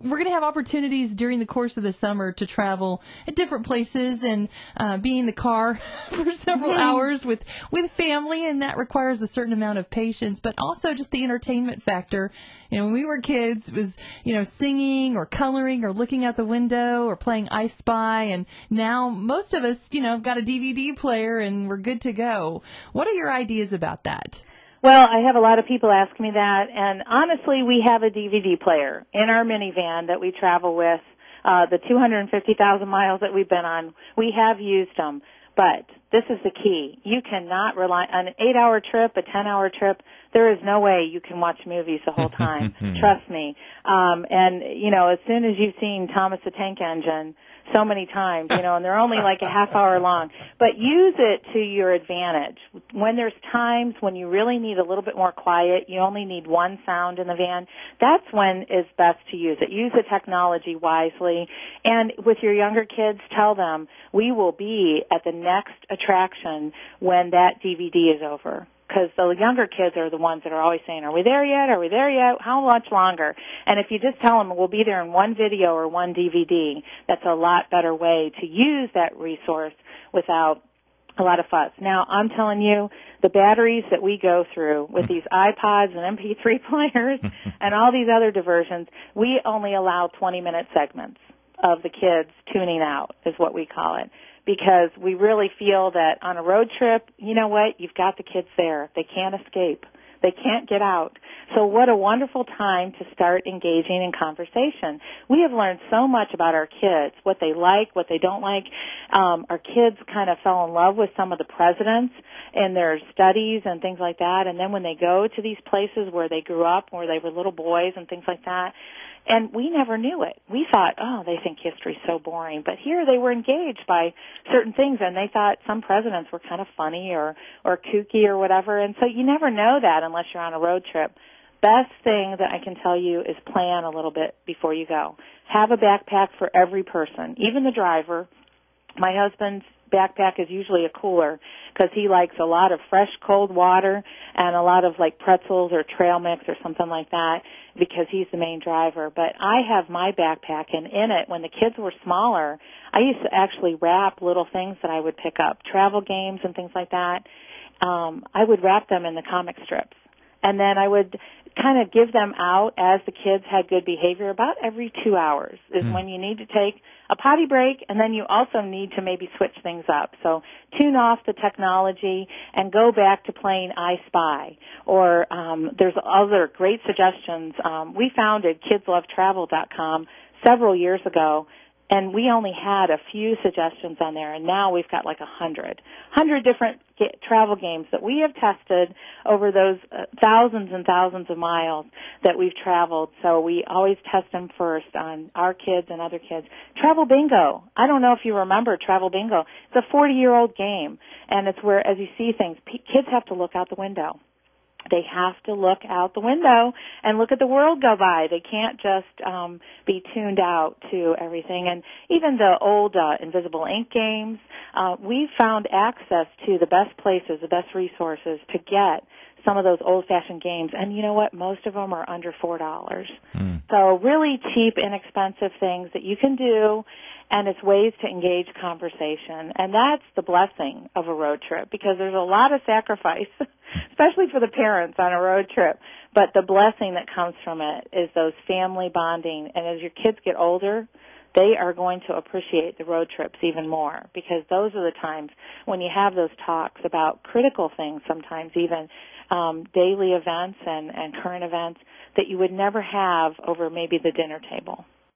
we're going to have opportunities during the course of the summer to travel at different places and be in the car for several hours with family, and that requires a certain amount of patience, but also just the entertainment factor. When we were kids, it was, singing or coloring or looking out the window or playing I Spy, and now most of us, have got a DVD player and we're good to go. What are your ideas about that? Well, I have a lot of people ask me that, and honestly, we have a DVD player in our minivan that we travel with. The 250,000 miles that we've been on, we have used them. But this is the key. You cannot rely on an 8-hour trip, a 10-hour trip. There is no way you can watch movies the whole time. Trust me. And, as soon as you've seen Thomas the Tank Engine so many times, and they're only like a half hour long. But use it to your advantage. When there's times when you really need a little bit more quiet, you only need one sound in the van, that's when it's best to use it. Use the technology wisely. And with your younger kids, tell them, we will be at the next attraction when that DVD is over. Because the younger kids are the ones that are always saying, are we there yet? Are we there yet? How much longer? And if you just tell them we'll be there in one video or one DVD, that's a lot better way to use that resource without a lot of fuss. Now, I'm telling you, the batteries that we go through with these iPods and MP3 players and all these other diversions, we only allow 20-minute segments of the kids tuning out, is what we call it. Because we really feel that on a road trip, you know what, you've got the kids there. They can't escape. They can't get out. So what a wonderful time to start engaging in conversation. We have learned so much about our kids, what they like, what they don't like. Our kids kind of fell in love with some of the presidents in their studies and things like that. And then when they go to these places where they grew up, where they were little boys and things like that, and we never knew it. We thought, they think history's so boring. But here they were engaged by certain things, and they thought some presidents were kind of funny or kooky or whatever. And so you never know that unless you're on a road trip. Best thing that I can tell you is plan a little bit before you go. Have a backpack for every person, even the driver. My husband's backpack is usually a cooler because he likes a lot of fresh, cold water and a lot of like pretzels or trail mix or something like that because he's the main driver. But I have my backpack, and in it, when the kids were smaller, I used to actually wrap little things that I would pick up, travel games and things like that. I would wrap them in the comic strips. And then I would kind of give them out as the kids had good behavior. About every 2 hours is when you need to take a potty break, and then you also need to maybe switch things up. So tune off the technology and go back to playing I Spy. Or there's other great suggestions. We founded KidsLoveTravel.com several years ago, and we only had a few suggestions on there, and now we've got like 100 different travel games that we have tested over those thousands and thousands of miles that we've traveled. So we always test them first on our kids and other kids. Travel Bingo. I don't know if you remember Travel Bingo. It's a 40-year-old game, and it's where, as you see things, kids have to look out the window. They have to look out the window and look at the world go by. They can't just be tuned out to everything. And even the old Invisible Ink games, we found access to the best places, the best resources to get some of those old-fashioned games. And you know what? Most of them are under $4. So really cheap, inexpensive things that you can do, and it's ways to engage conversation. And that's the blessing of a road trip, because there's a lot of sacrifice, especially for the parents on a road trip. But the blessing that comes from it is those family bonding. And as your kids get older, they are going to appreciate the road trips even more, because those are the times when you have those talks about critical things, sometimes even daily events and current events that you would never have over maybe the dinner table.